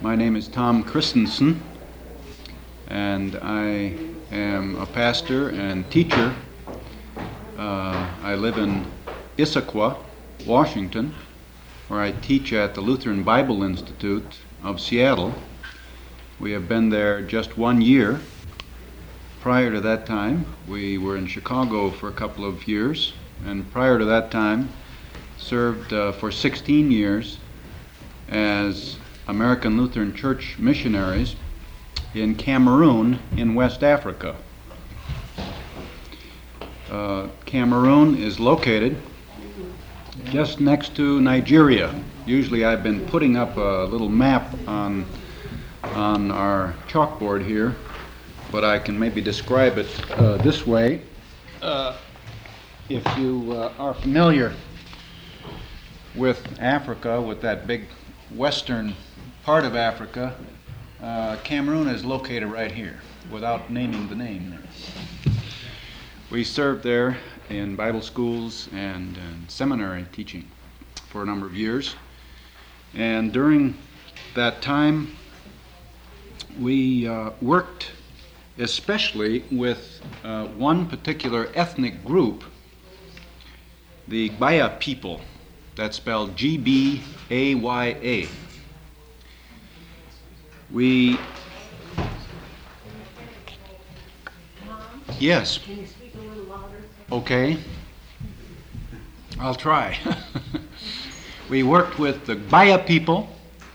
My name is Tom Christensen, and I am a pastor and teacher. I live in Issaquah, Washington, where I teach at the Lutheran Bible Institute of Seattle. We have been there just 1 year. Prior to that time, we were in Chicago for a couple of years, and prior to that time, served for 16 years as American Lutheran Church missionaries in Cameroon in West Africa. Cameroon is located just next to Nigeria. Usually I've been putting up a little map on our chalkboard here, but I can maybe describe it this way. If you are familiar with Africa, with that big western part of Africa, Cameroon is located right here, without naming the name there. We served there in Bible schools and seminary teaching for a number of years. And during that time, we worked especially with one particular ethnic group, the Gbaya people. That's spelled Gbaya. Yes. Can you speak a little louder? Okay. I'll try. We worked with the Gbaya people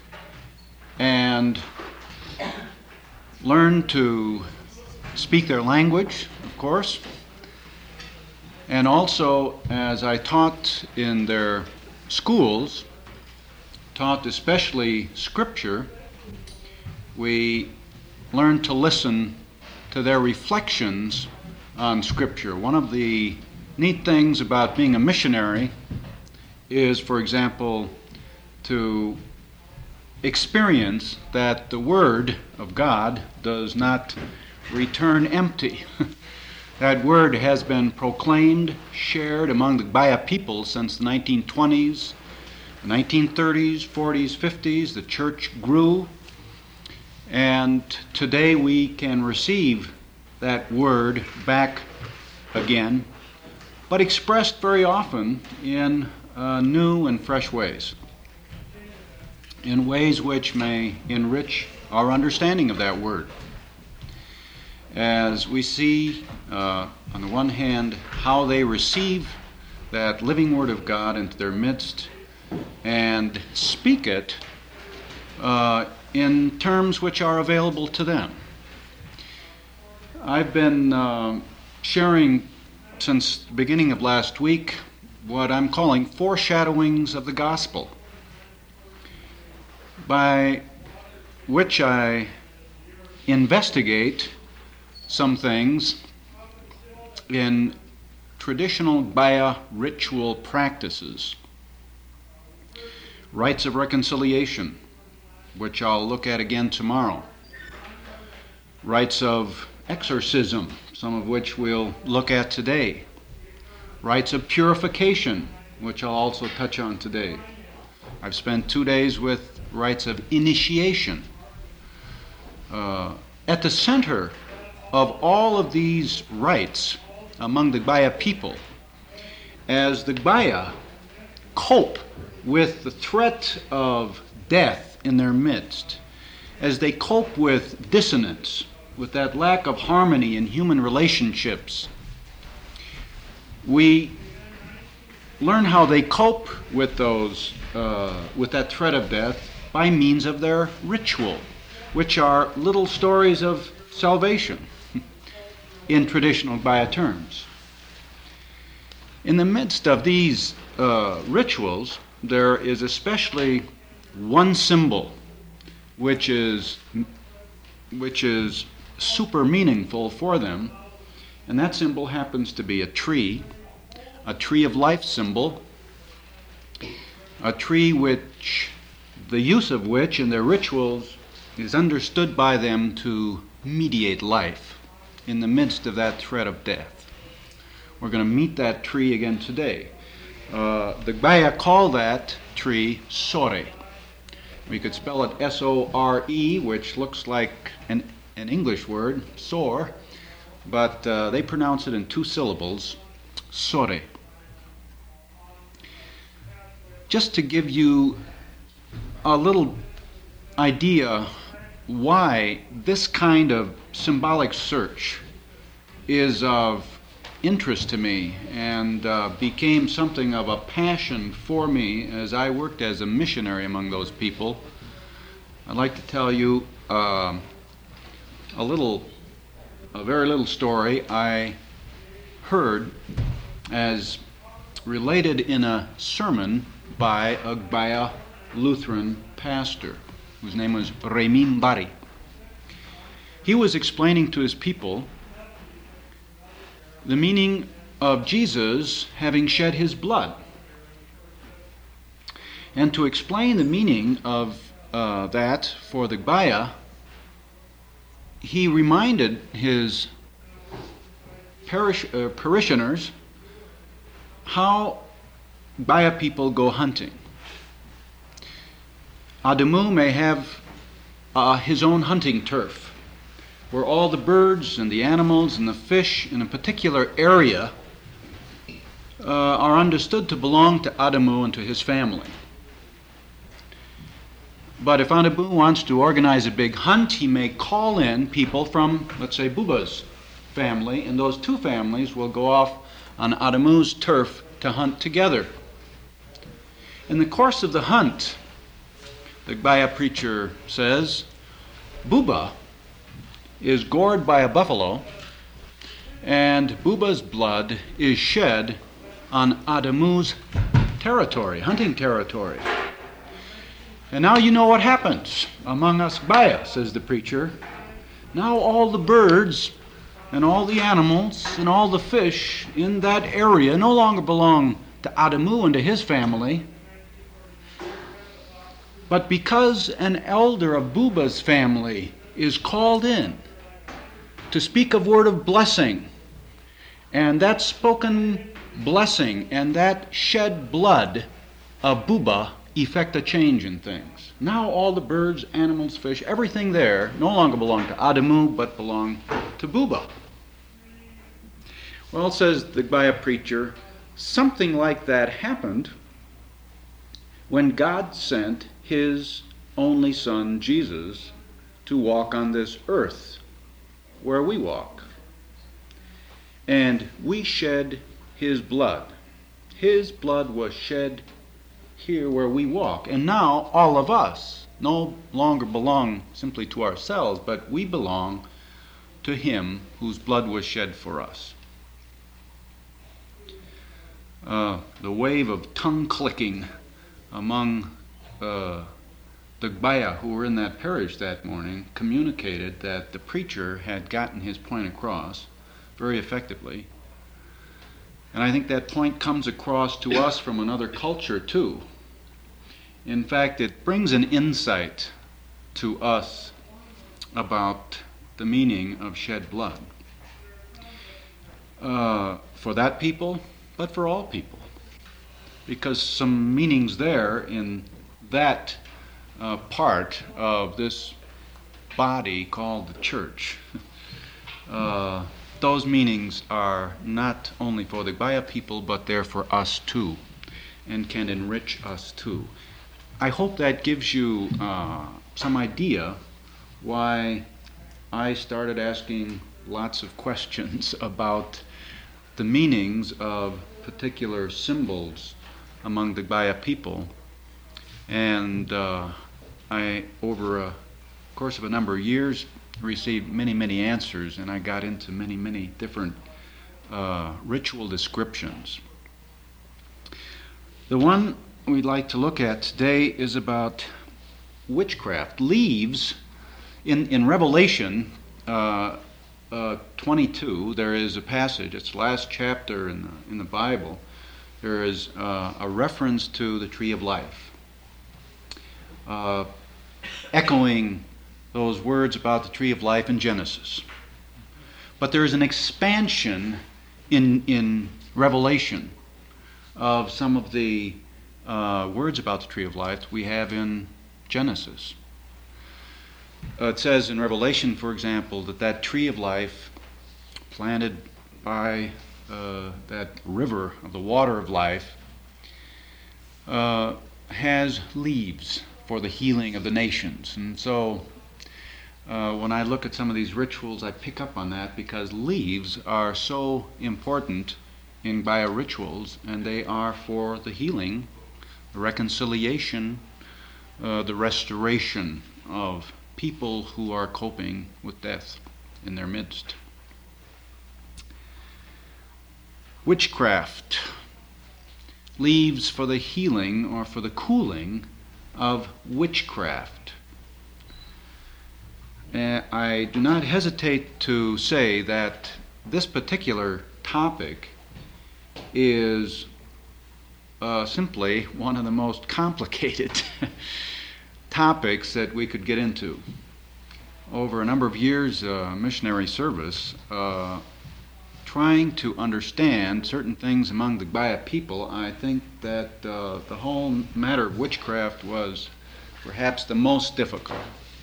and learned to speak their language, of course. And also, as I taught in their schools, taught especially Scripture, we learned to listen to their reflections on Scripture. One of the neat things about being a missionary is, for example, to experience that the Word of God does not return empty. That Word has been proclaimed, shared among the Gbaya people since the 1920s, 1930s, 40s, 50s. The church grew. And today we can receive that word back again, but expressed very often in new and fresh ways, in ways which may enrich our understanding of that word. As we see, on the one hand, how they receive that living Word of God into their midst and speak it in terms which are available to them. I've been sharing since the beginning of last week what I'm calling foreshadowings of the gospel, by which I investigate some things in traditional Gbaya ritual practices, rites of reconciliation, which I'll look at again tomorrow, rites of exorcism, some of which we'll look at today, rites of purification, which I'll also touch on today. I've spent 2 days with rites of initiation. At the center of all of these rites among the Gbaya people, as the Gbaya cope with the threat of death in their midst, as they cope with dissonance, with that lack of harmony in human relationships, we learn how they cope with with that threat of death by means of their ritual, which are little stories of salvation in traditional Gbaya terms. In the midst of these rituals, there is especially one symbol which is super meaningful for them, and that symbol happens to be a tree of life symbol, a tree which the use of which in their rituals is understood by them to mediate life in the midst of that threat of death. We're going to meet that tree again today. The Gbaya call that tree Sore. We could spell it S-O-R-E, which looks like an English word, sore, but they pronounce it in 2 syllables, sore. Just to give you a little idea why this kind of symbolic search is of interest to me and became something of a passion for me as I worked as a missionary among those people, I'd like to tell you a very little story I heard as related in a sermon by a Gbaya Lutheran pastor whose name was Remin Bari. He was explaining to his people the meaning of Jesus having shed his blood. And to explain the meaning of that for the Gbaya, he reminded his parishioners how Gbaya people go hunting. Adamu may have his own hunting turf, where all the birds and the animals and the fish in a particular area are understood to belong to Adamu and to his family. But if Adamu wants to organize a big hunt, he may call in people from, let's say, Buba's family, and those 2 families will go off on Adamu's turf to hunt together. In the course of the hunt, the Gbaya preacher says, Buba is gored by a buffalo, and Buba's blood is shed on Adamu's territory, hunting territory. And now you know what happens among us Gbaya, says the preacher. Now all the birds and all the animals and all the fish in that area no longer belong to Adamu and to his family, but because an elder of Buba's family is called in to speak a word of blessing, and that spoken blessing and that shed blood of Buba effect a change in things. Now all the birds, animals, fish, everything there no longer belong to Adamu, but belong to Buba. Well, says the Gbaya preacher, something like that happened when God sent his only son, Jesus, to walk on this earth where we walk. And we shed his blood. His blood was shed here where we walk. And now all of us no longer belong simply to ourselves, but we belong to him whose blood was shed for us. The wave of tongue clicking among the Gbaya who were in that parish that morning communicated that the preacher had gotten his point across very effectively. And I think that point comes across to us from another culture too. In fact, it brings an insight to us about the meaning of shed blood. For that people, but for all people. Because some meanings there in that part of this body called the church, those meanings are not only for the Gbaya people, but they're for us too, and can enrich us too. I hope that gives you some idea why I started asking lots of questions about the meanings of particular symbols among the Gbaya people. And I, over a course of a number of years, received many, many answers, and I got into many, many different ritual descriptions. The one we'd like to look at today is about witchcraft. Leaves, in Revelation 22, there is a passage, it's the last chapter in the Bible, there is a reference to the tree of life, echoing those words about the tree of life in Genesis. But there is an expansion in Revelation of some of the words about the tree of life we have in Genesis. It says in Revelation, for example, that tree of life planted by that river of the water of life has leaves for the healing of the nations. And so when I look at some of these rituals, I pick up on that because leaves are so important in biorituals, and they are for the healing, the reconciliation, the restoration of people who are coping with death in their midst. Witchcraft, leaves for the healing or for the cooling of witchcraft. I do not hesitate to say that this particular topic is simply one of the most complicated topics that we could get into. Over a number of years missionary service, trying to understand certain things among the Gbaya people, I think that the whole matter of witchcraft was perhaps the most difficult.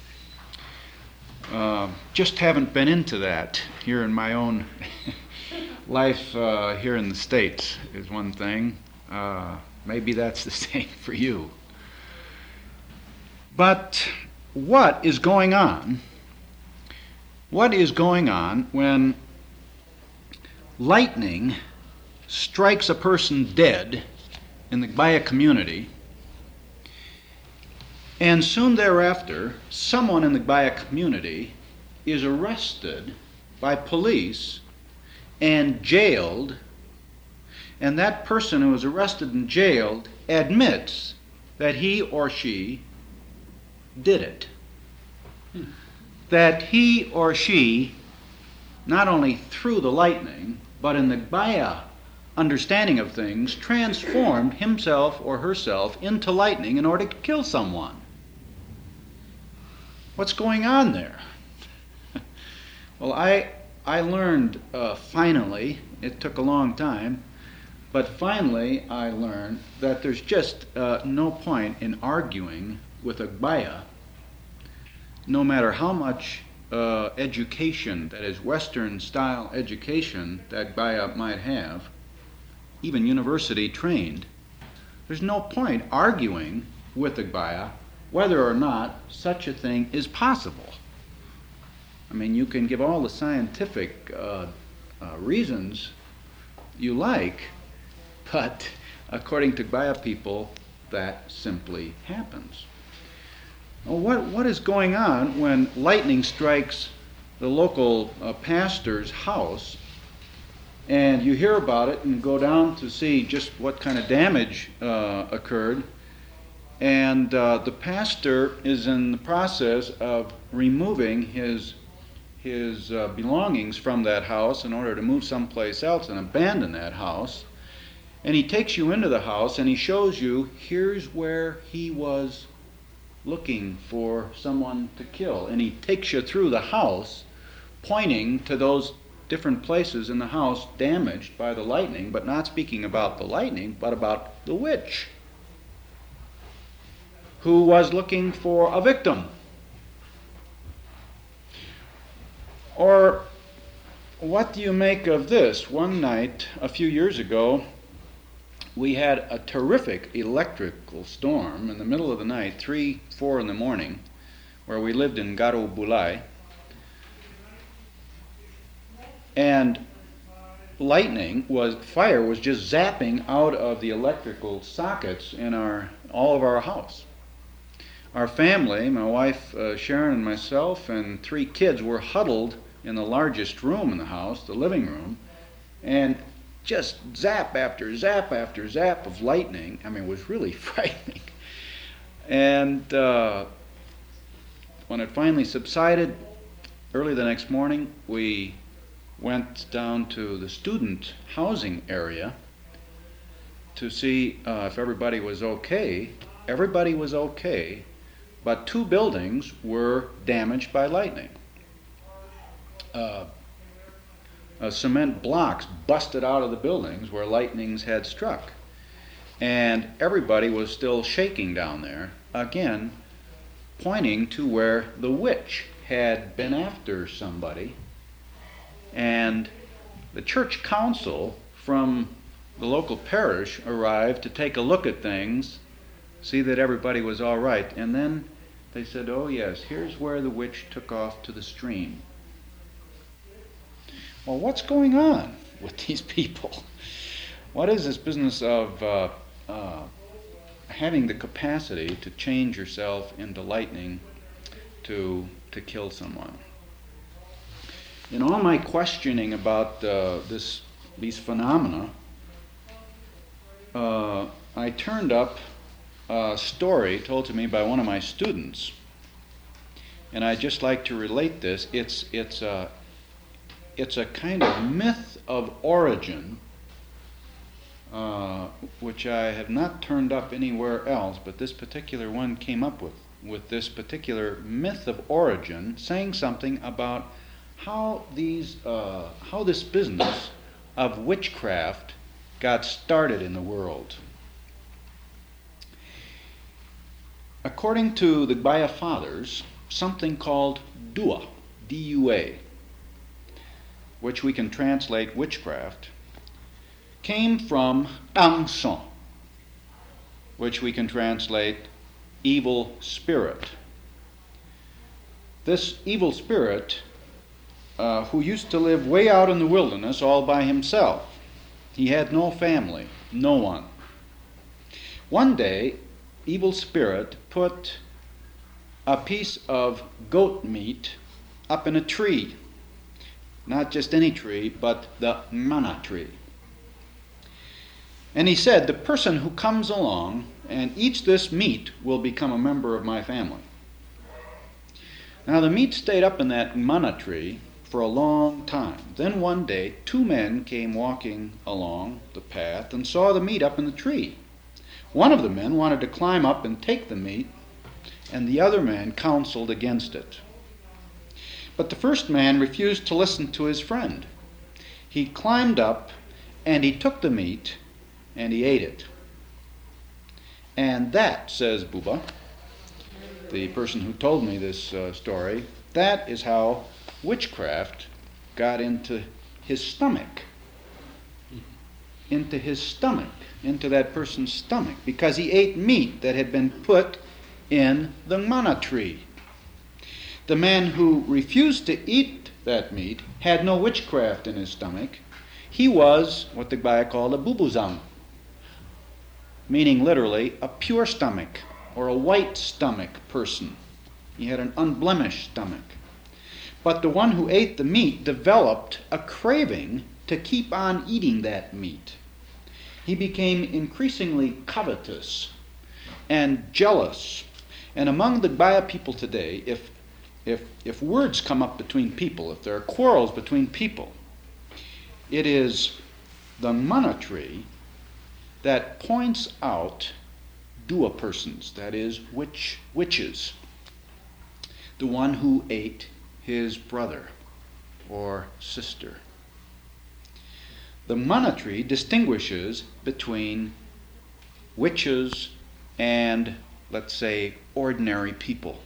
Just haven't been into that here in my own life here in the States is one thing. Maybe that's the same for you. But what is going on? What is going on when lightning strikes a person dead in the Gbaya community, and soon thereafter someone in the Gbaya community is arrested by police and jailed, and that person who was arrested and jailed admits that he or she did it. That he or she not only threw the lightning, but in the Gbaya understanding of things, transformed himself or herself into lightning in order to kill someone. What's going on there? Well, I learned finally, it took a long time, but finally I learned that there's just no point in arguing with a Gbaya, no matter how much education, that is Western style education, that Gbaya might have, even university trained. There's no point arguing with the Gbaya whether or not such a thing is possible. I mean, you can give all the scientific reasons you like, but according to Gbaya people, that simply happens. Well, what is going on when lightning strikes the local pastor's house, and you hear about it and go down to see just what kind of damage occurred, and the pastor is in the process of removing his belongings from that house in order to move someplace else and abandon that house, and he takes you into the house and he shows you here's where he was looking for someone to kill, and he takes you through the house pointing to those different places in the house damaged by the lightning, but not speaking about the lightning, but about the witch who was looking for a victim. Or what do you make of this? One night a few years ago, we had a terrific electrical storm in the middle of the night, 3, 4 in the morning, where we lived in Garo Bulai. And fire was just zapping out of the electrical sockets in all of our house. Our family, my wife Sharon and myself and 3 kids, were huddled in the largest room in the house, the living room, and just zap after zap after zap of lightning. I mean, it was really frightening. And when it finally subsided, early the next morning, we went down to the student housing area to see if everybody was okay. Everybody was okay, but 2 buildings were damaged by lightning. Cement blocks busted out of the buildings where lightnings had struck. And everybody was still shaking down there. Again, pointing to where the witch had been after somebody. And the church council from the local parish arrived to take a look at things, see that everybody was all right. And then they said, oh yes, here's where the witch took off to the stream. Well, what's going on with these people? What is this business of having the capacity to change yourself into lightning to kill someone? In all my questioning about these phenomena, I turned up a story told to me by one of my students, and I'd just like to relate this. It's a kind of myth of origin, which I have not turned up anywhere else, but this particular one came up with this particular myth of origin, saying something about how this business of witchcraft got started in the world. According to the Gbaya Fathers, something called Dua, D-U-A, which we can translate witchcraft, came from Dang Son, which we can translate evil spirit. This evil spirit, who used to live way out in the wilderness all by himself. He had no family, no one. One day, evil spirit put a piece of goat meat up in a tree. Not just any tree, but the manna tree. And he said, the person who comes along and eats this meat will become a member of my family. Now the meat stayed up in that manna tree for a long time. Then one day, two men came walking along the path and saw the meat up in the tree. One of the men wanted to climb up and take the meat, and the other man counseled against it. But the first man refused to listen to his friend. He climbed up and he took the meat and he ate it. And that, says Buba, the person who told me this story, that is how witchcraft got into his stomach. Into that person's stomach, because he ate meat that had been put in the manna tree. The man who refused to eat that meat had no witchcraft in his stomach. He was what the Gbaya called a bubuzang, meaning literally a pure stomach or a white stomach person. He had an unblemished stomach. But the one who ate the meat developed a craving to keep on eating that meat. He became increasingly covetous and jealous. And among the Gbaya people today, if words come up between people, if there are quarrels between people, it is the manna tree that points out dua persons, that is, witches. The one who ate his brother or sister. The manna tree distinguishes between witches and, let's say, ordinary people.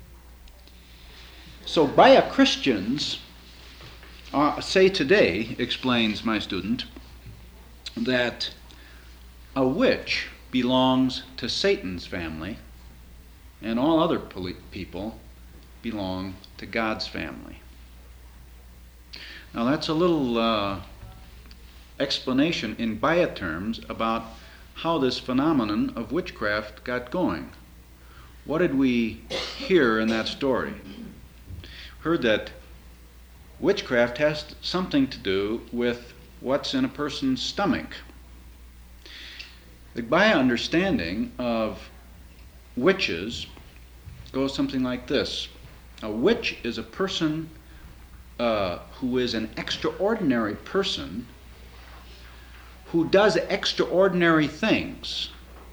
So Gbaya Christians say today, explains my student, that a witch belongs to Satan's family and all other people belong to God's family. Now that's a little explanation in Gbaya terms about how this phenomenon of witchcraft got going. What did we hear in that story? Heard that witchcraft has something to do with what's in a person's stomach. The Gbaya understanding of witches goes something like this. A witch is a person who is an extraordinary person who does extraordinary things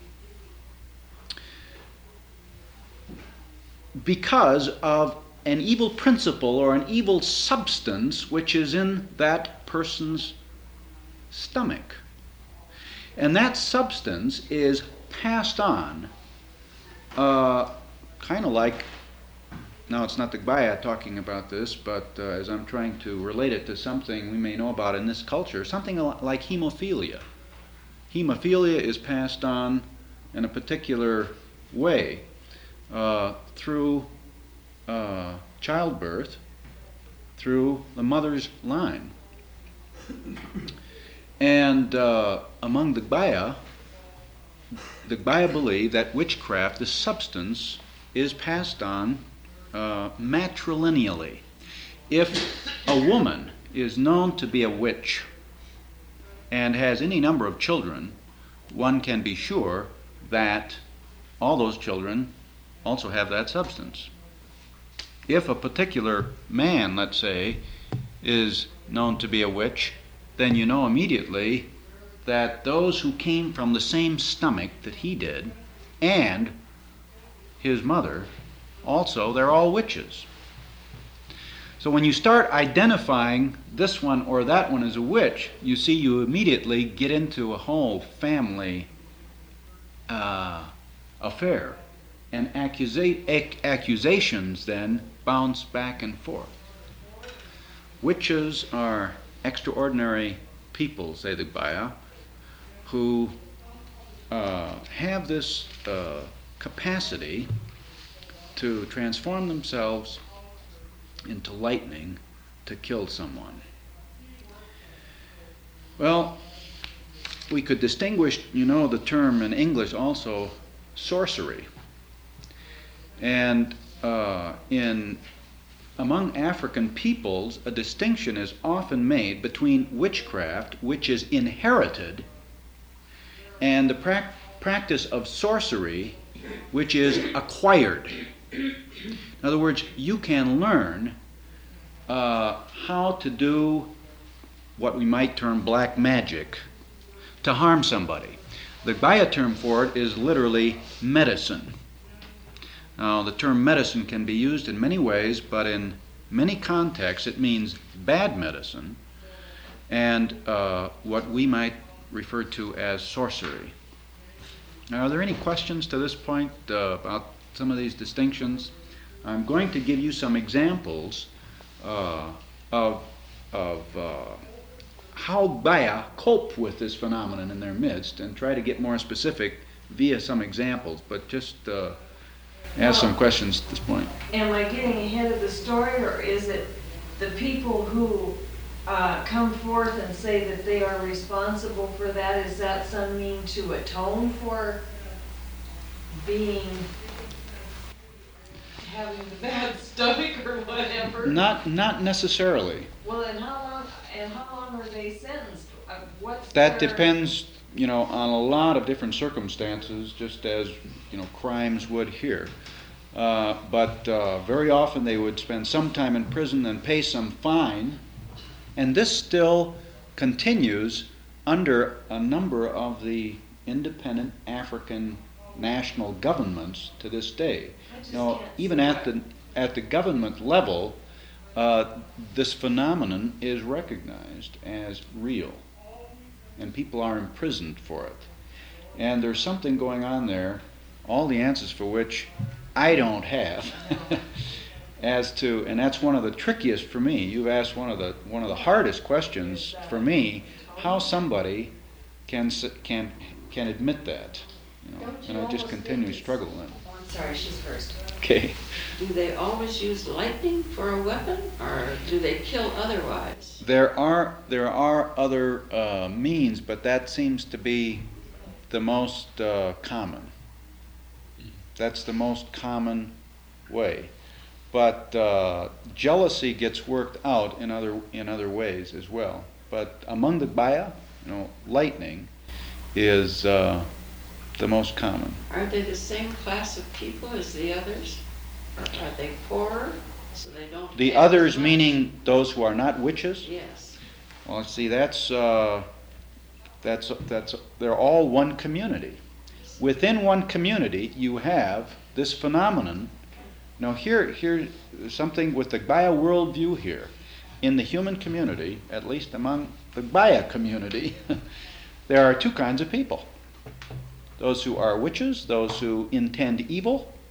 because of an evil principle or an evil substance which is in that person's stomach. And that substance is passed on kind of like, now it's not the Gbaya talking about this, but as I'm trying to relate it to something we may know about in this culture, something like hemophilia. Hemophilia is passed on in a particular way through childbirth, through the mother's line. And among the Gbaya believe that witchcraft, the substance, is passed on matrilineally. If a woman is known to be a witch and has any number of children, one can be sure that all those children also have that substance. If a particular man, let's say, is known to be a witch, then you know immediately that those who came from the same stomach that he did and his mother, also, they're all witches. So when you start identifying this one or that one as a witch, you see you immediately get into a whole family affair. And accusations then bounce back and forth. Witches are extraordinary people, say the Gbaya, who have this capacity to transform themselves into lightning to kill someone. Well, we could distinguish, the term in English also, sorcery. And among African peoples, a distinction is often made between witchcraft, which is inherited, and the practice of sorcery, which is acquired. In other words, you can learn how to do what we might term black magic to harm somebody. The Gbaya term for it is literally medicine. Now, the term medicine can be used in many ways, but in many contexts it means bad medicine and what we might refer to as sorcery. Now, are there any questions to this point about some of these distinctions? I'm going to give you some examples of how Gbaya cope with this phenomenon in their midst and try to get more specific via some examples, but just ask some questions at this point. Am I getting ahead of the story, or is it the people who come forth and say that they are responsible for that? Is that some mean to atone for having the bad stomach or whatever? Not necessarily. Well, then how long were they sentenced? That depends, on a lot of different circumstances, just as crimes would here. But very often they would spend some time in prison and pay some fine, and this still continues under a number of the independent African national governments to this day. Even at the government level, this phenomenon is recognized as real, and people are imprisoned for it. And there's something going on there, all the answers for which I don't have, and that's one of the trickiest for me. You've asked one of the hardest questions for me, how somebody can admit that, and I just continue to struggle with it. Oh, I'm sorry, she's first. Okay. Do they always use lightning for a weapon, or do they kill otherwise? There are other means, but that seems to be the most common. That's the most common way. But jealousy gets worked out in other ways as well. But among the Gbaya, lightning is the most common. Are they the same class of people as the others? Or are they poorer, so they don't? The others, meaning those who are not witches? Yes. Well, see, that's they're all one community. Within one community, you have this phenomenon. Now, here something with the Gbaya worldview here. In the human community, at least among the Gbaya community, there are two kinds of people. Those who are witches, those who intend evil,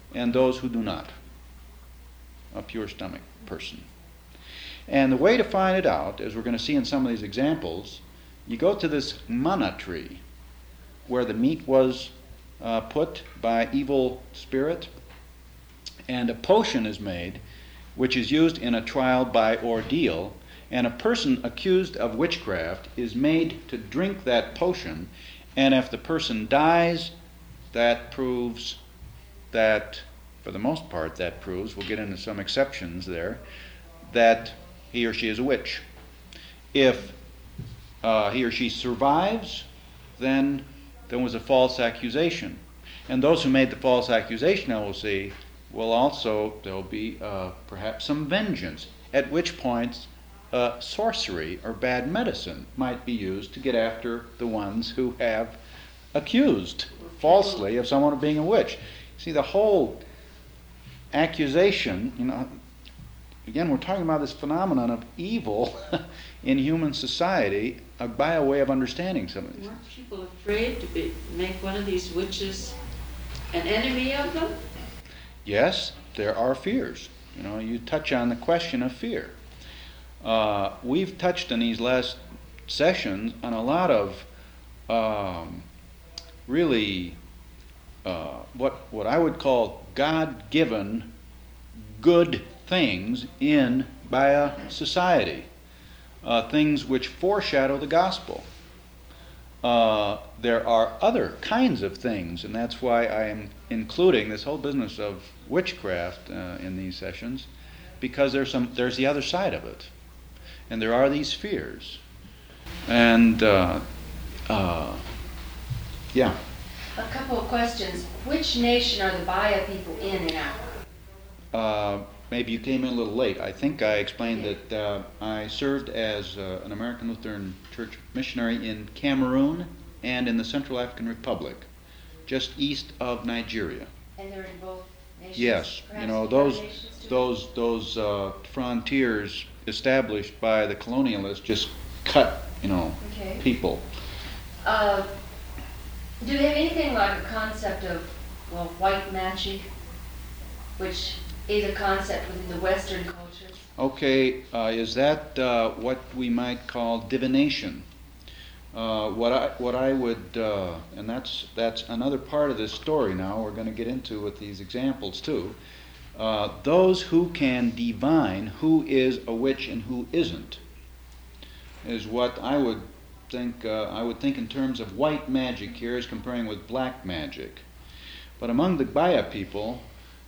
and those who do not. A pure stomach person. And the way to find it out, as we're going to see in some of these examples, you go to this manna tree where the meat was put by evil spirit, and a potion is made which is used in a trial by ordeal, and a person accused of witchcraft is made to drink that potion, and if the person dies, that proves that, for the most part, that proves, we'll get into some exceptions there, that he or she is a witch. If he or she survives, then there was a false accusation. And those who made the false accusation, I will see, will also, there will be perhaps some vengeance, at which point sorcery or bad medicine might be used to get after the ones who have accused falsely of someone of being a witch. See, the whole accusation, again, we're talking about this phenomenon of evil in human society by a way of understanding some of these. Weren't people afraid to make one of these witches an enemy of them? Yes, there are fears. You touch on the question of fear. We've touched in these last sessions on a lot of really what I would call God-given good things by a society, things which foreshadow the gospel. There are other kinds of things, and that's why I am including this whole business of witchcraft in these sessions, because there's the other side of it, and there are these fears, and yeah. A couple of questions. Which nation are the Baya people in and out? Maybe you came in a little late. I think I explained that I served as an American Lutheran Church missionary in Cameroon and in the Central African Republic, just east of Nigeria. And they're in both nations? Yes. Perhaps those frontiers established by the colonialists just cut, Okay. people. Do they have anything like a concept of, white magic, which is a concept within the Western cultures? Okay, is that what we might call divination? What I would, and that's another part of this story now we're going to get into with these examples too. Those who can divine who is a witch and who isn't is what I would think in terms of white magic here as comparing with black magic. But among the Baya people,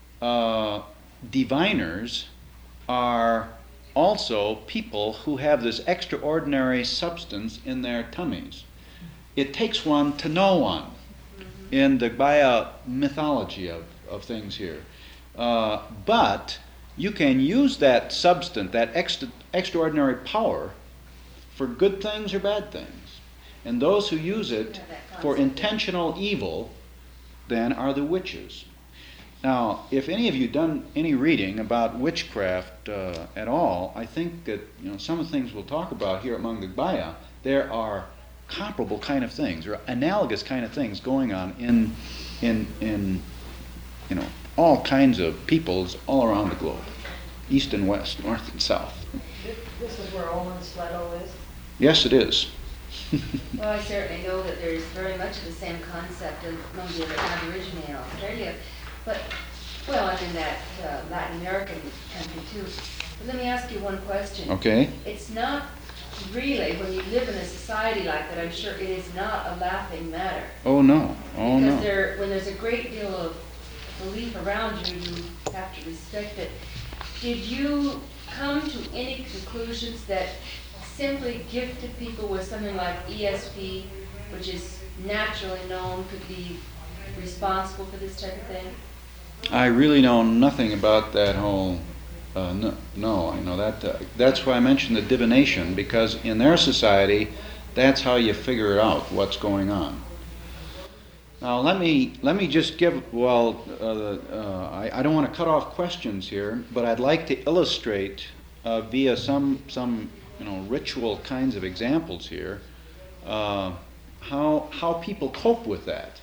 diviners are also people who have this extraordinary substance in their tummies. It takes one to know one in the Baya mythology of things here. But you can use that substance, that extraordinary power, for good things or bad things. And those who use it for intentional evil, then, are the witches. Now, if any of you done any reading about witchcraft at all, I think that some of the things we'll talk about here among the Baya, there are comparable kind of things, or analogous kind of things going on in all kinds of peoples all around the globe, east and west, north and south. This is where Owen Sletto is? Yes, it is. Well, I certainly know that there's very much of the same concept among the Aborigine in Australia, but, and in that Latin American country too. But let me ask you one question. Okay. It's not really, when you live in a society like that, I'm sure it is not a laughing matter. Oh, no. Oh, because no. when there's a great deal of belief around you, you have to respect it. Did you come to any conclusions that simply gifted people with something like ESP, which is naturally known, could be responsible for this type of thing? I really know nothing about that whole. No, I know that. That's why I mentioned the divination, because in their society, that's how you figure out what's going on. Now, let me just give. I don't want to cut off questions here, but I'd like to illustrate via some ritual kinds of examples here how people cope with that.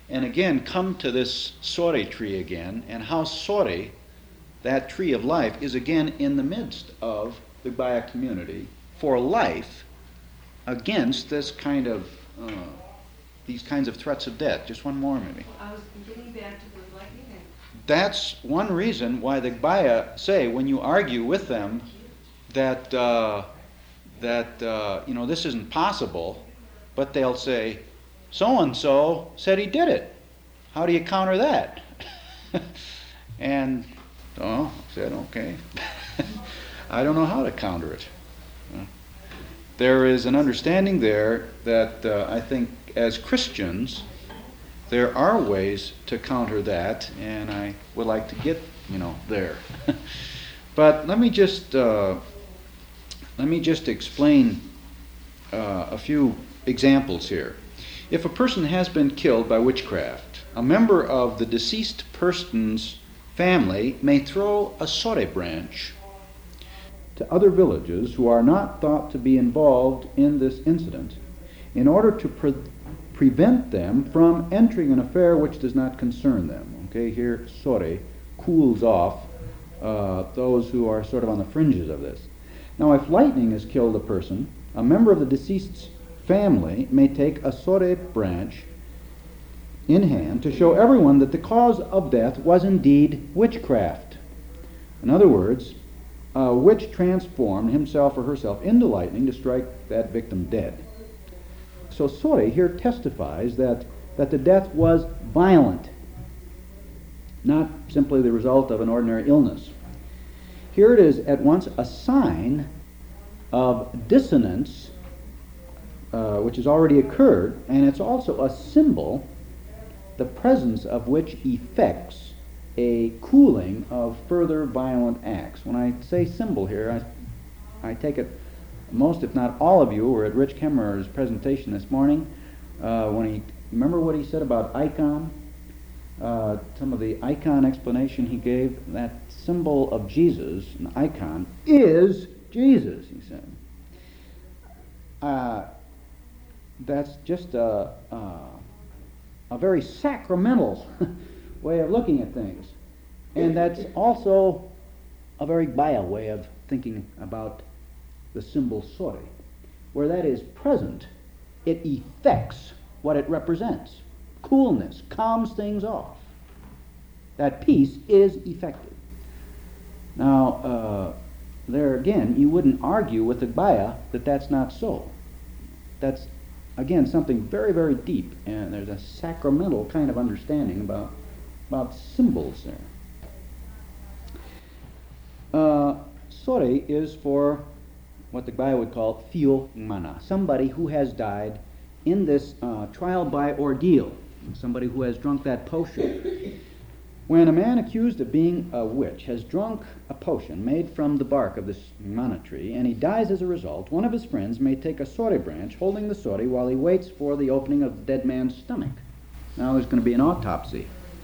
and again come to this Sore tree again, and how Sore, that tree of life, is again in the midst of the Gbaya community for life against this kind of these kinds of threats of death. Just one more, maybe. I was getting back to the lightning. That's one reason why the Gbaya say, when you argue with them that this isn't possible, but they'll say, so-and-so said he did it. How do you counter that? And I said, okay. I don't know how to counter it. There is an understanding there that I think as Christians, there are ways to counter that, and I would like to get, there. But let me just explain a few examples here. If a person has been killed by witchcraft, a member of the deceased person's family may throw a Sore branch to other villages who are not thought to be involved in this incident in order to prevent them from entering an affair which does not concern them. Okay, here Sore cools off those who are sort of on the fringes of this. Now, if lightning has killed a person, a member of the deceased's family may take a Sore branch in hand to show everyone that the cause of death was indeed witchcraft. In other words, a witch transformed himself or herself into lightning to strike that victim dead. So Sore here testifies that the death was violent, not simply the result of an ordinary illness. Here it is at once a sign of dissonance, which has already occurred, and it's also a symbol, the presence of which effects a cooling of further violent acts. When I say symbol here, I take it most, if not all of you, were at Rich Kemmerer's presentation this morning. Remember what he said about icon? Some of the icon explanation he gave, that symbol of Jesus, an icon, is Jesus, he said. That's just a very sacramental way of looking at things. And that's also a very Gbaya way of thinking about the symbol Sore. Where that is present, it effects what it represents. Coolness calms things off. That peace is effective. Now, there again, you wouldn't argue with the Gbaya that that's not so. That's, again, something very, very deep, and there's a sacramental kind of understanding about symbols there. Sore is for what the Gbaya would call Fio Mana, somebody who has died in this trial by ordeal, somebody who has drunk that potion. When a man accused of being a witch has drunk a potion made from the bark of this mana tree, and he dies as a result, one of his friends may take a Sore branch, holding the Sore while he waits for the opening of the dead man's stomach. Now there's going to be an autopsy.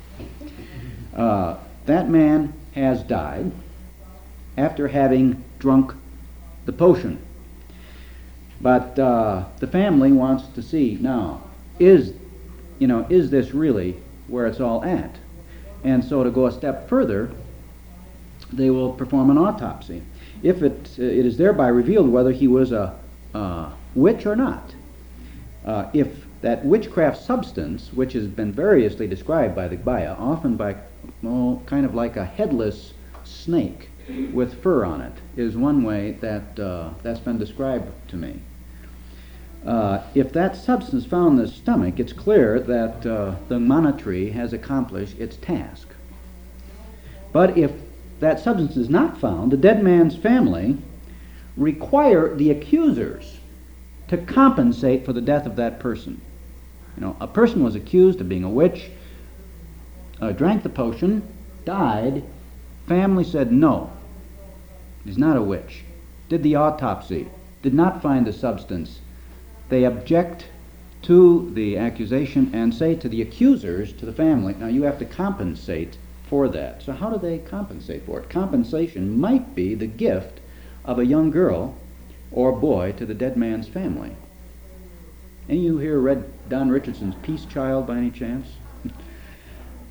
That man has died after having drunk the potion. But the family wants to see, now, is this really where it's all at? And so to go a step further, they will perform an autopsy. If it is thereby revealed whether he was a witch or not. If that witchcraft substance, which has been variously described by the Gbaya, often by kind of like a headless snake with fur on it, is one way that that's been described to me. If that substance found in the stomach, it's clear that the mana tree has accomplished its task. But if that substance is not found, the dead man's family require the accusers to compensate for the death of that person. A person was accused of being a witch, drank the potion, died. Family said no, he's not a witch. Did the autopsy, did not find the substance. They object to the accusation and say to the accusers, to the family, now you have to compensate for that. So how do they compensate for it? Compensation might be the gift of a young girl or boy to the dead man's family. Any of you here read Don Richardson's Peace Child by any chance?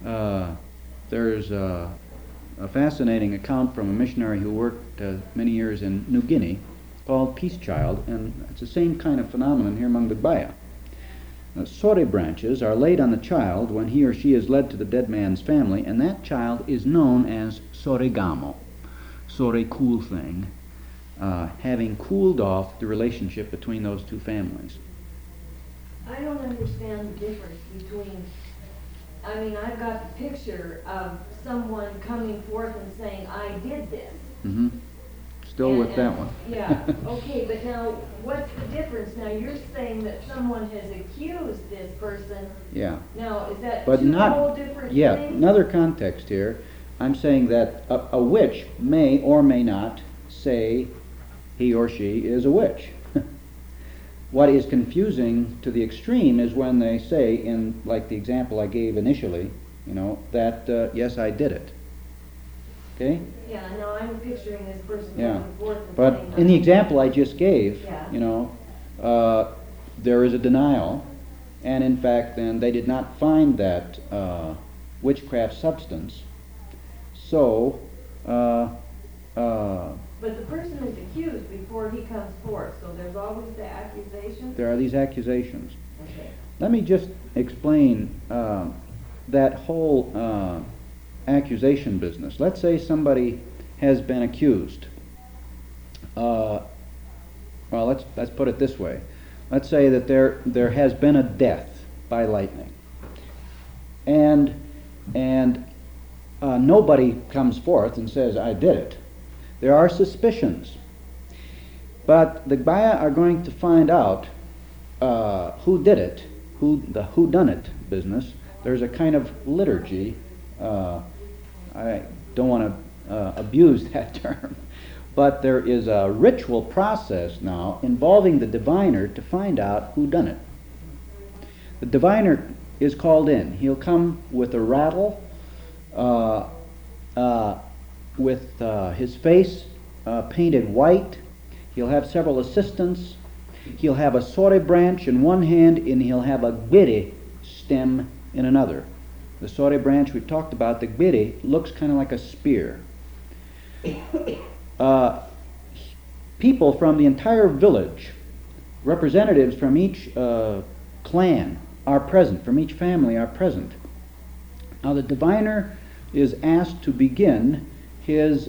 there's a fascinating account from a missionary who worked many years in New Guinea called Peace Child, and it's the same kind of phenomenon here among the Gbaya. Sore branches are laid on the child when he or she is led to the dead man's family, and that child is known as Soregamo, Sore cool thing, having cooled off the relationship between those two families. I don't understand the difference between, I mean, I've got the picture of someone coming forth and saying, I did this. Mm-hmm. Still with that one. Yeah, okay, but now, what's the difference? Now, you're saying that someone has accused this person. Yeah. Now, is that But two not, whole different yeah, things? another context here. I'm saying that a witch may or may not say he or she is a witch. What is confusing to the extreme is when they say, in like the example I gave initially, that yes, I did it. Okay? Yeah, no, I'm picturing this person Yeah. coming forth and But saying. in the example I just gave, Yeah. there is a denial, and in fact, then they did not find that witchcraft substance. So, But the person is accused before he comes forth, so there's always the accusation? there are these accusations. Okay. Let me just explain that whole accusation business. Let's say somebody has been accused. Well, let's put it this way. Let's say that there has been a death by lightning, and nobody comes forth and says, I did it. There are suspicions, but the Gbaya are going to find out who did it, the whodunit business. There's a kind of liturgy. I don't want to abuse that term, but there is a ritual process now involving the diviner to find out who done it. The diviner is called in. He'll come with a rattle, with his face painted white. He'll have several assistants. He'll have a sore branch in one hand, and he'll have a gbiri stem in another. The sore branch we talked about, the gbiri, looks kind of like a spear. People from the entire village, representatives from each clan are present, from each family are present. Now the diviner is asked to begin his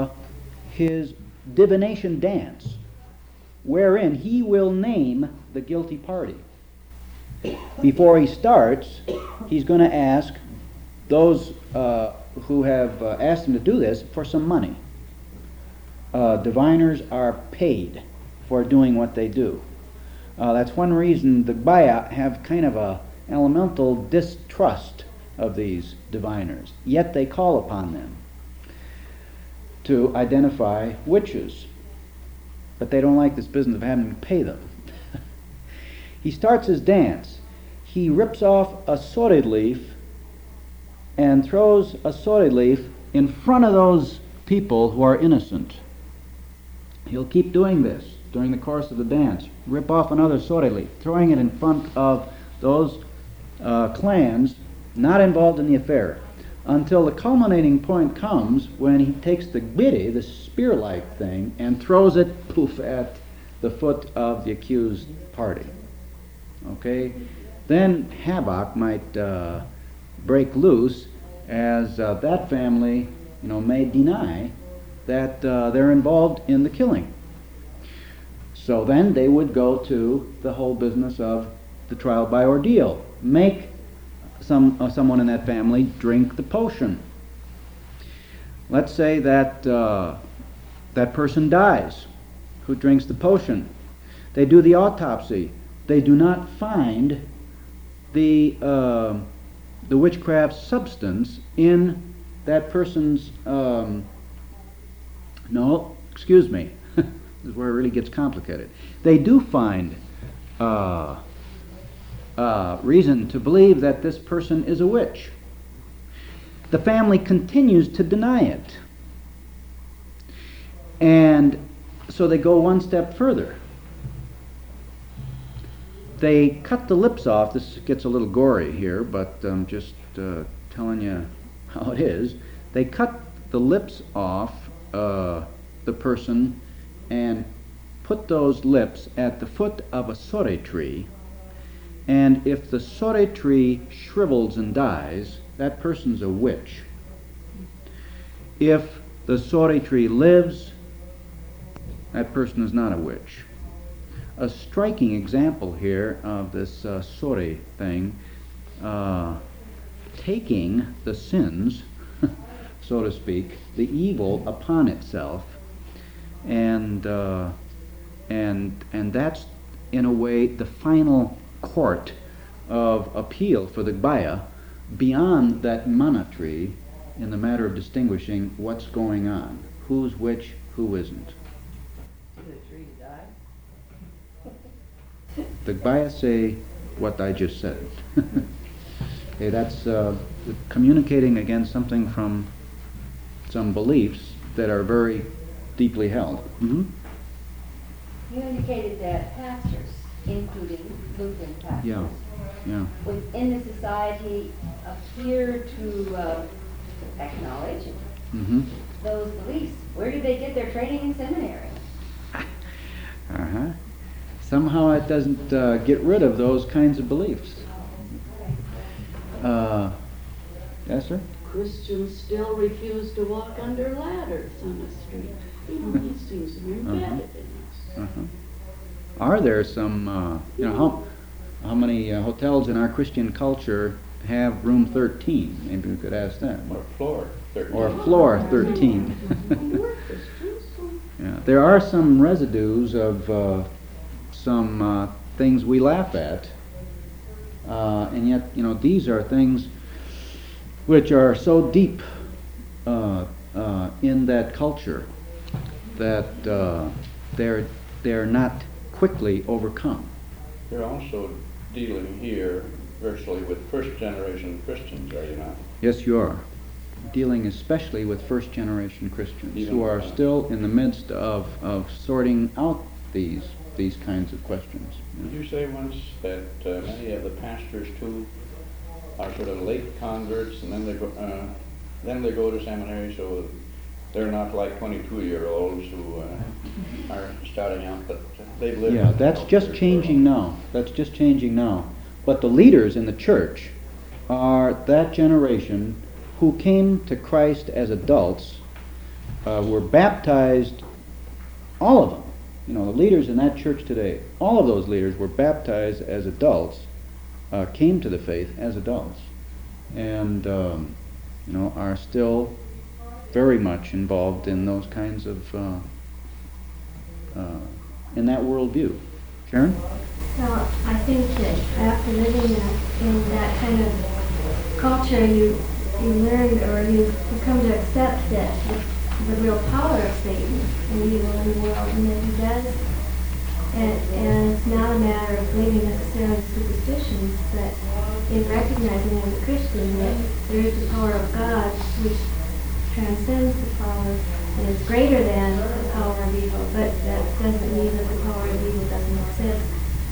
divination dance, wherein he will name the guilty party. Before he starts, he's going to ask those who have asked him to do this for some money. Diviners are paid for doing what they do. That's one reason the Gbaya have kind of a elemental distrust of these diviners, yet they call upon them to identify witches. But they don't like this business of having to pay them. He starts his dance. He rips off a sore leaf and throws a sore leaf in front of those people who are innocent. He'll keep doing this during the course of the dance. Rip off another sore leaf, throwing it in front of those clans not involved in the affair, until the culminating point comes when he takes the gbiri, the spear-like thing, and throws it, poof, at the foot of the accused party. Okay? Then havoc might break loose, as that family, may deny that they're involved in the killing. So then they would go to the whole business of the trial by ordeal. Make someone in that family drink the potion. Let's say that that person dies who drinks the potion. They do the autopsy. They do not find the witchcraft substance in that person's no, excuse me. This is where it really gets complicated. They do find reason to believe that this person is a witch. The family continues to deny it. And so they go one step further. They cut the lips off. This gets a little gory here, but I'm just telling you how it is. They cut the lips off the person and put those lips at the foot of a sore tree, and if the sore tree shrivels and dies, that person's a witch. If the sore tree lives, that person is not a witch. A striking example here of this sore thing, taking the sins, so to speak, the evil upon itself, and that's in a way the final court of appeal for the Gbaya beyond that mana tree in the matter of distinguishing what's going on, who's which, who isn't. The Gbaya say what I just said. Okay, that's communicating against something from some beliefs that are very deeply held. Mm-hmm. You indicated that pastors, including Lutheran pastors, Yeah. within the society appear to acknowledge Mm-hmm. those beliefs. Where did they get their training in seminary? Uh-huh. Somehow it doesn't get rid of those kinds of beliefs. Yes, sir? Christians still refuse to walk under ladders on the street. You know, these things are embedded in us. Uh-huh. Are there some, how many hotels in our Christian culture have room 13? Maybe we could ask that. Or floor 13. Or floor 13. We're Christians, so Yeah. There are some residues of some things we laugh at, and yet, these are things which are so deep in that culture that they're not quickly overcome. You're also dealing here virtually with first-generation Christians, are you not? Yes, you are. Dealing especially with first-generation Christians Even, who are still in the midst of sorting out these kinds of questions. Did you say once that many of the pastors too are sort of late converts, and then they go to seminary, so they're not like 22-year-olds who are starting out, but they've lived. Yeah, that's just changing now. That's just changing now. But the leaders in the church are that generation who came to Christ as adults, were baptized, all of them. The leaders in that church today, all of those leaders were baptized as adults, came to the faith as adults, and are still very much involved in those kinds of in that worldview. Sharon? Well, I think that after living in that kind of culture, you learn, or you come to accept that the real power of Satan and evil in the world, and that he does. And it's not a matter of believing necessarily superstitions, but in recognizing as a Christian that there is the power of God which transcends the power and is greater than the power of evil, but that doesn't mean that the power of evil doesn't exist.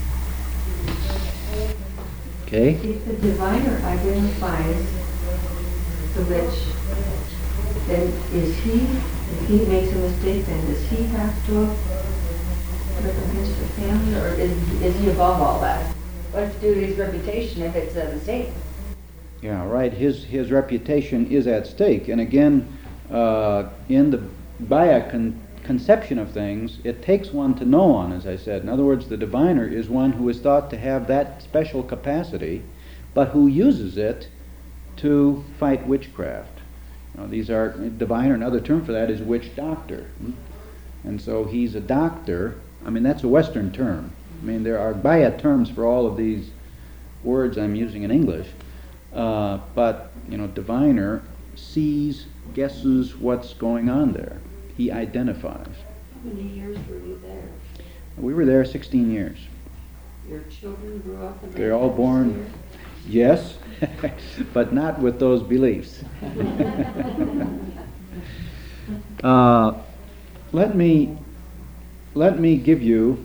Okay. If the diviner identifies the witch, then if he makes a mistake, then does he have to recompense the family, or is he above all that? What's to do with his reputation if it's a mistake? Yeah, right. His reputation is at stake. And again, in the Gbaya conception of things, it takes one to know one, as I said. In other words, the diviner is one who is thought to have that special capacity, but who uses it to fight witchcraft. These are diviner. Another term for that is witch doctor. And so he's a doctor. I mean, that's a Western term. I mean, there are Gbaya terms for all of these words I'm using in English. But diviner sees, guesses what's going on there. He identifies. how many years were you there? We were there 16 years. Your children grew up in They're all born, yes, but not with those beliefs. Let me give you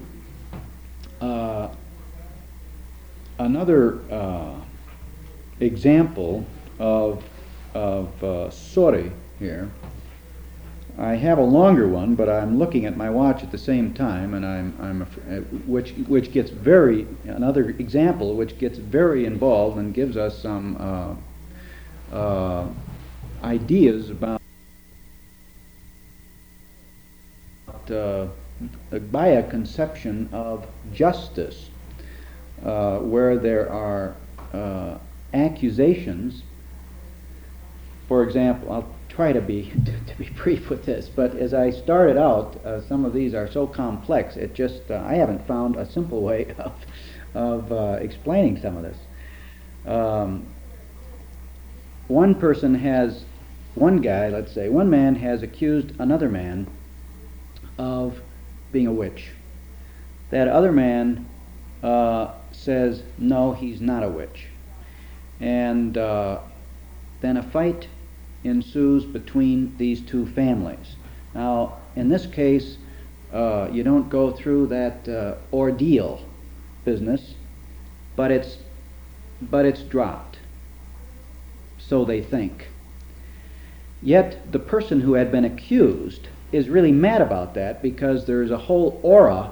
another example of Sori here. I have a longer one, but I'm looking at my watch at the same time, and which gets another example which gets very involved and gives us some ideas about the Baya conception of justice, where there are accusations. For example, I'll try to be brief with this, but as I started out, some of these are so complex. It just I haven't found a simple way of explaining some of this. One man has accused another man of being a witch. That other man says, no, he's not a witch. And then a fight ensues between these two families. Now, in this case, you don't go through that ordeal business, but it's dropped. So they think. Yet the person who had been accused is really mad about that because there's a whole aura,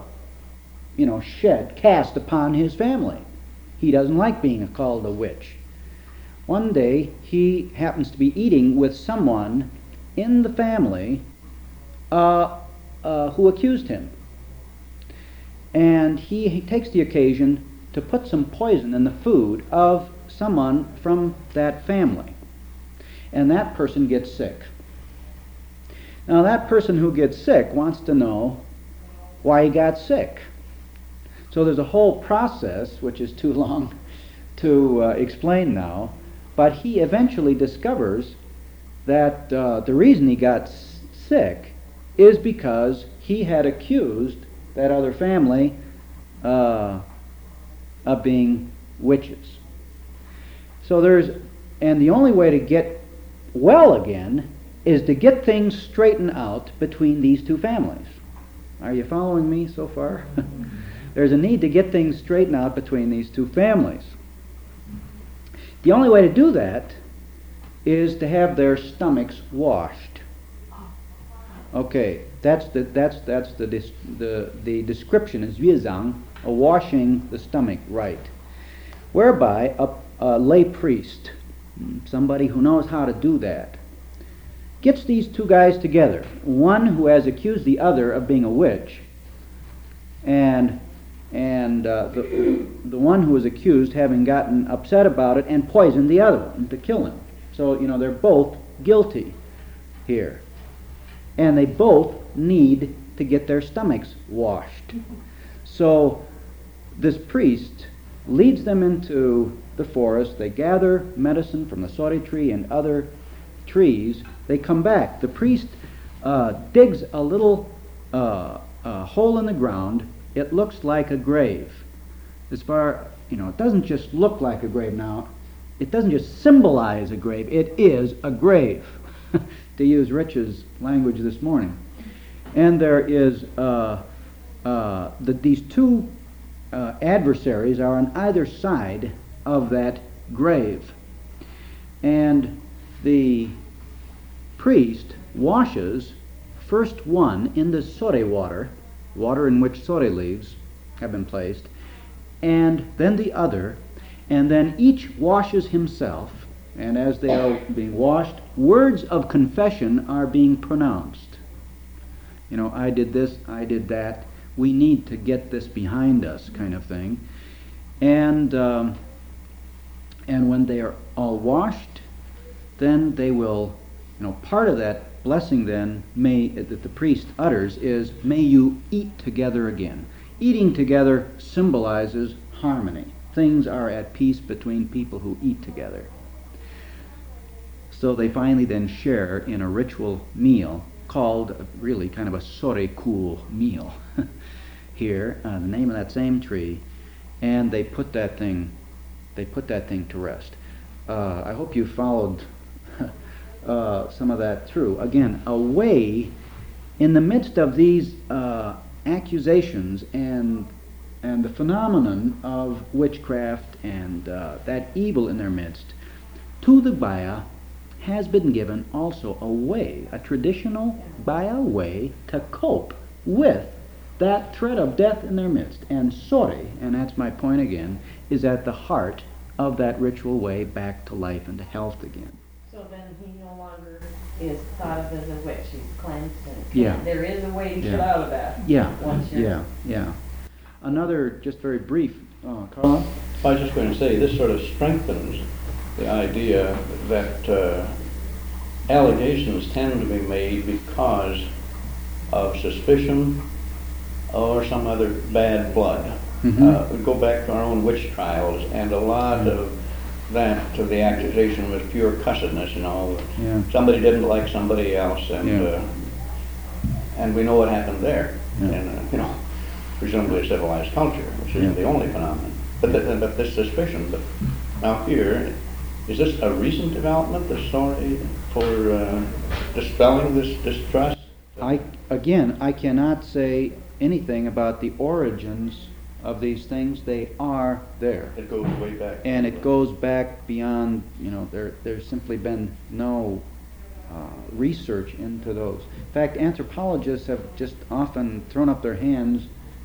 cast upon his family. He doesn't like being called a witch. One day he happens to be eating with someone in the family who accused him. And he takes the occasion to put some poison in the food of someone from that family. And that person gets sick. Now that person who gets sick wants to know why he got sick. So there's a whole process, which is too long to explain now, but he eventually discovers that the reason he got sick is because he had accused that other family of being witches. So and the only way to get well again is to get things straightened out between these two families. Are you following me so far? There's a need to get things straightened out between these two families. The only way to do that is to have their stomachs washed. Okay, that's the description is Yuezang, a washing the stomach right, whereby a lay priest, somebody who knows how to do that, gets these two guys together, one who has accused the other of being a witch, and the one who was accused having gotten upset about it and poisoned the other one to kill him. So, they're both guilty here. And they both need to get their stomachs washed. So this priest leads them into the forest. They gather medicine from the sori tree and other trees. They come back. The priest digs a little hole in the ground. It looks like a grave. It doesn't just look like a grave now. It doesn't just symbolize a grave. It is a grave, to use Rich's language this morning. And there is these two adversaries are on either side of that grave. And the priest washes first one in the sori water in which sori leaves have been placed, and then the other, and then each washes himself, and as they are being washed, words of confession are being pronounced. I did this, I did that, we need to get this behind us, kind of thing. And when they are all washed, then they will, part of that blessing then that the priest utters is, may you eat together again. Eating together symbolizes harmony. Things are at peace between people who eat together. So they finally then share in a ritual meal called really kind of a sori-kul meal here, the name of that same tree, and they put that thing to rest. I hope you followed some of that through. Again, a way in the midst of these accusations and the phenomenon of witchcraft and that evil in their midst, to the Baya, has been given also a way, a traditional Baya way to cope with that threat of death in their midst. And Sori, and that's my point again, is at the heart of that ritual way back to life and to health again. So then he no longer is thought of as a witch, he's cleansed and Yeah. there is a way to get Yeah. out of that. Yeah, Once you're- yeah. Another, just very brief, Carla? I was just going to say, this sort of strengthens the idea that allegations tend to be made because of suspicion or some other bad blood. Mhm. We go back to our own witch trials, and a lot of that, of the accusation was pure cussedness, you know. Yeah. Somebody didn't like somebody else, and Yeah. and we know what happened there. Yeah. And, you know, presumably a civilized culture, which isn't Yeah. the only phenomenon. But this suspicion, but now here, is this a recent development, the story for dispelling this distrust? I cannot say anything about the origins of these things. They are there. It goes way back. And it goes back beyond, there's simply been no research into those. In fact, anthropologists have just often thrown up their hands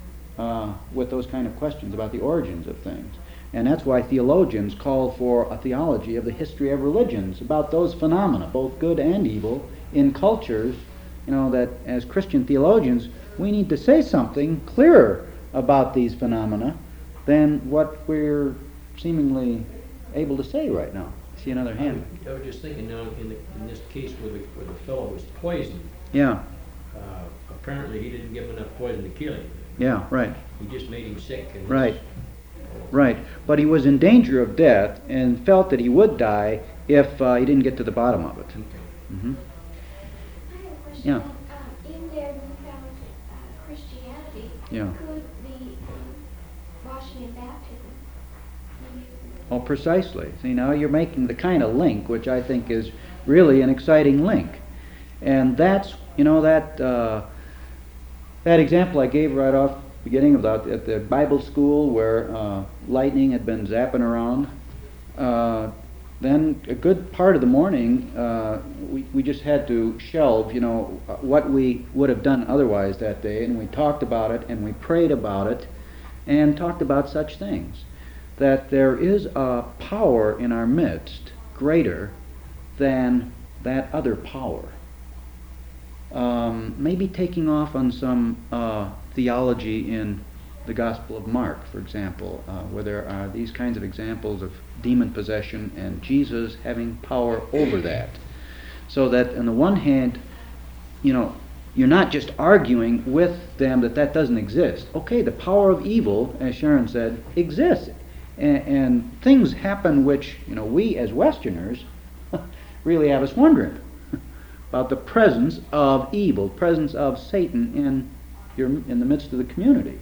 with those kind of questions about the origins of things. And that's why theologians call for a theology of the history of religions, about those phenomena, both good and evil, in cultures, that as Christian theologians, we need to say something clearer about these phenomena than what we're seemingly able to say right now. See another hand. I was just thinking now, in this case where the fellow was poisoned, Yeah, apparently he didn't give him enough poison to kill him. yeah, right. He just made him sick. And Right. Right. But he was in danger of death and felt that he would die if he didn't get to the bottom of it. Okay. Mm-hmm. I have a question. Yeah. In their newfound Christianity, Yeah. could the washing and baptism be used? Oh, precisely. See, now you're making the kind of link which I think is really an exciting link. And that's, that example I gave right off the beginning about at the Bible school where lightning had been zapping around. Then a good part of the morning, we just had to shelve, what we would have done otherwise that day, and we talked about it, and we prayed about it, and talked about such things. That there is a power in our midst greater than that other power. Maybe taking off on some theology in the Gospel of Mark, for example, where there are these kinds of examples of demon possession and Jesus having power over that. So that on the one hand, you're not just arguing with them that doesn't exist. Okay, the power of evil, as Sharon said, exists. And things happen which, we as Westerners really have us wondering about the presence of evil, presence of Satan in the midst of the community.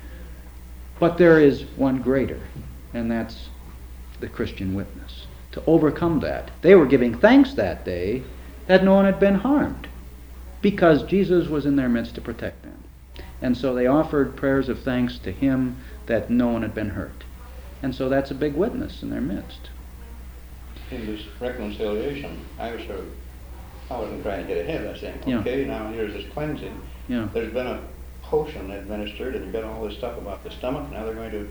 But there is one greater, and that's the Christian witness. To overcome that. They were giving thanks that day that no one had been harmed, because Jesus was in their midst to protect them. And so they offered prayers of thanks to Him that no one had been hurt. And so that's a big witness in their midst. In this reconciliation, I wasn't trying to get ahead. I saying, Yeah. okay, now here's this cleansing. Yeah. There's been a potion administered, and you've got all this stuff about the stomach. Now they're going to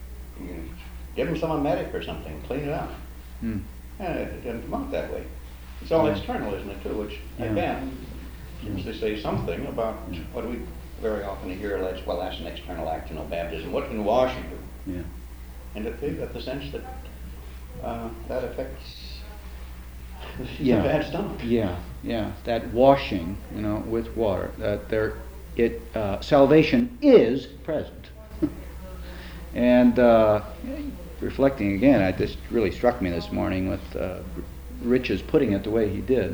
give them some emetic or something, clean it out. Mm. And it didn't come out that way. It's all Yeah. external, isn't it, too? Which, Yeah. again, seems to say something about what we very often hear, that's an external act, baptism. What can washing do? Yeah. And they've got the sense that that affects the Yeah. bad stomach. Yeah, that washing, with water, that salvation is present. And reflecting again, it just really struck me this morning with Rich's putting it the way he did.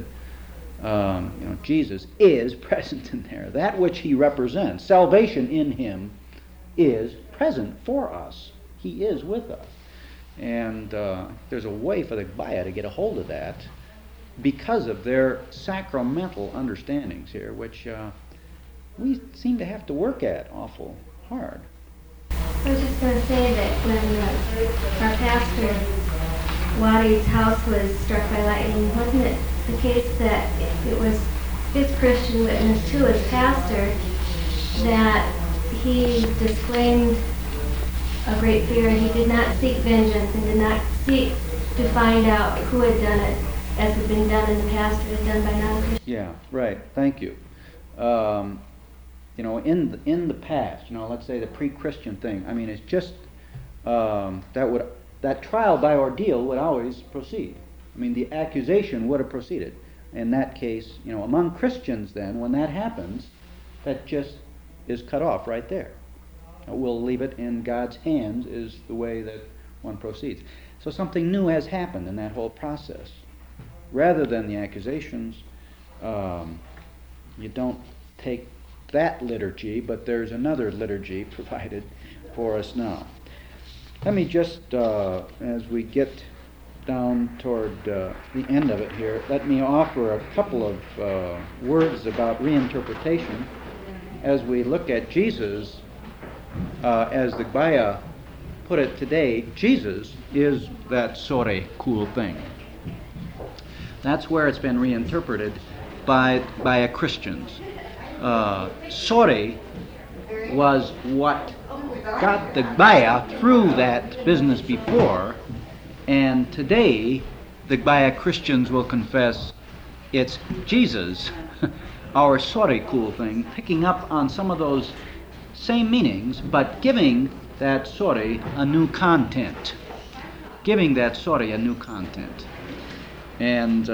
Jesus is present in there. That which He represents, salvation in Him, is present for us. He is with us. And there's a way for the Baya to get a hold of that because of their sacramental understandings here, which we seem to have to work at awful hard. I was just going to say that when our pastor Wadi's house was struck by lightning, wasn't it the case that it was his Christian witness to his pastor that he disclaimed a great fear, and he did not seek vengeance and did not seek to find out who had done it, as had been done in the past, or had done by non-Christians? Yeah, right. Thank you. In the past, let's say the pre-Christian thing. I mean, it's just that trial by ordeal would always proceed. I mean, the accusation would have proceeded. In that case, among Christians, then, when that happens, that just is cut off right there. We'll leave it in God's hands is the way that one proceeds. So something new has happened in that whole process. Rather than the accusations, you don't take that liturgy, but there's another liturgy provided for us now. Let me just, as we get down toward the end of it here, let me offer a couple of words about reinterpretation as we look at Jesus. As the Gbaya put it today, Jesus is that sore cool thing. That's where it's been reinterpreted by Christians. Sore was what got the Gbaya through that business before, and today the Gbaya Christians will confess it's Jesus, our sore cool thing, picking up on some of those same meanings, but giving that sore a new content. Giving that sore a new content. And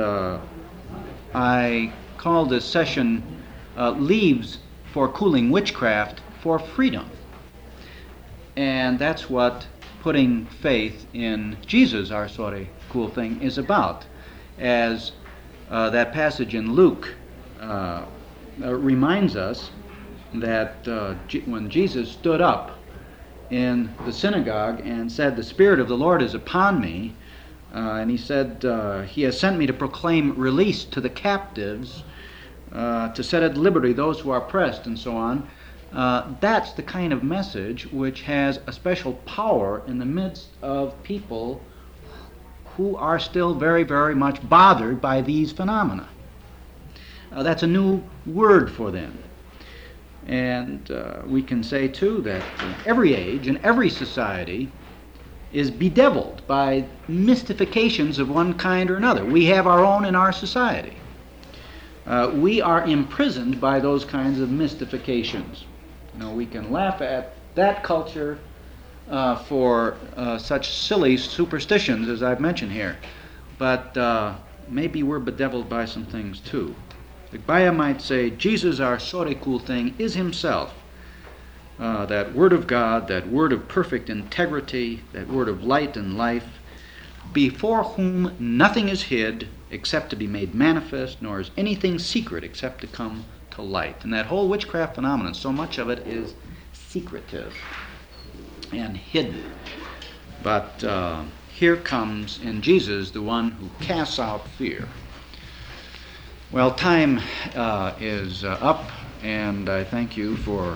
I call this session Leaves for Cooling Witchcraft for Freedom. And that's what putting faith in Jesus, our sore cool thing, is about. As that passage in Luke reminds us that when Jesus stood up in the synagogue and said, "The Spirit of the Lord is upon me," and he said, "He has sent me to proclaim release to the captives, to set at liberty those who are oppressed," and so on. That's the kind of message which has a special power in the midst of people who are still very, very much bothered by these phenomena. That's a new word for them. And we can say, too, that every age and every society is bedeviled by mystifications of one kind or another. We have our own in our society. We are imprisoned by those kinds of mystifications. We can laugh at that culture for such silly superstitions as I've mentioned here. But maybe we're bedeviled by some things, too. The Gbaya might say, Jesus, our sore cool thing, is himself. That word of God, that word of perfect integrity, that word of light and life, before whom nothing is hid except to be made manifest, nor is anything secret except to come to light. And that whole witchcraft phenomenon, so much of it is secretive and hidden. But here comes in Jesus the one who casts out fear. Well, time is up, and I thank you for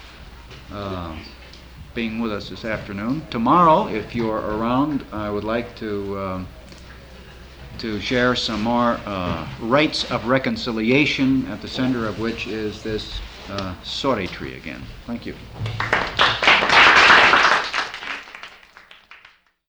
being with us this afternoon. Tomorrow, if you're around, I would like to share some more rites of reconciliation, at the center of which is this sore tree again. Thank you.